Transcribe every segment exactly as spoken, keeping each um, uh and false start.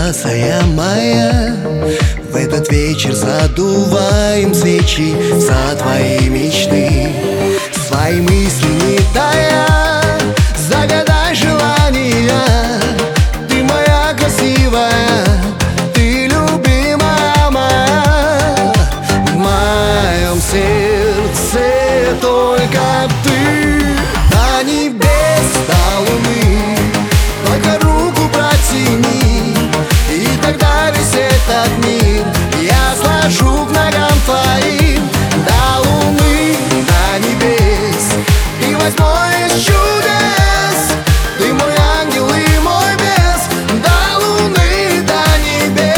черноглазая моя, в этот вечер задуваем свечи за твои мечты. Свои мысли не тая, загадай желания. Ты моя красивая, ты любимая моя. В моем сердце только ты. До небес, до луны, только руку протяни, и тогда весь этот мир я сложу к ногам твоим. До луны, до небес, ты восьмой из чудес. Ты мой ангел и мой бес. До луны, до небес.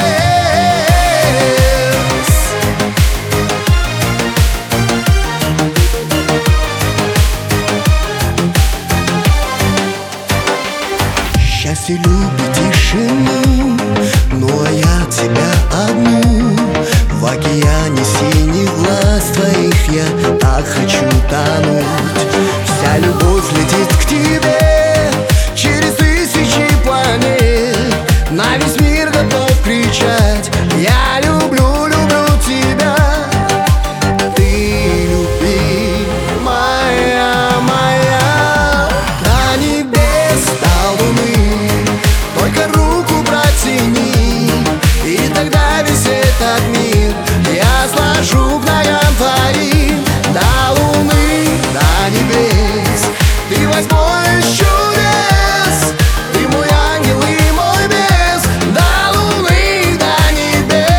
Счастье любит тишину, ну а я тебя одну. В океане синих глаз твоих я так хочу тонуть. Вся любовь летит к тебе через тысячи планет. На весь мир готов кричать: я люблю, люблю тебя. Ты любимая моя. До небес, до луны, только руку протяни, и тогда весь этот мир я сложу к ногам твоим. До луны, до небес, ты восьмой из чудес. Ты мой ангел и мой бес. До луны, до небес.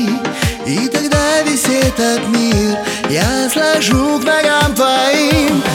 И тогда весь этот мир я сложу к ногам твоим.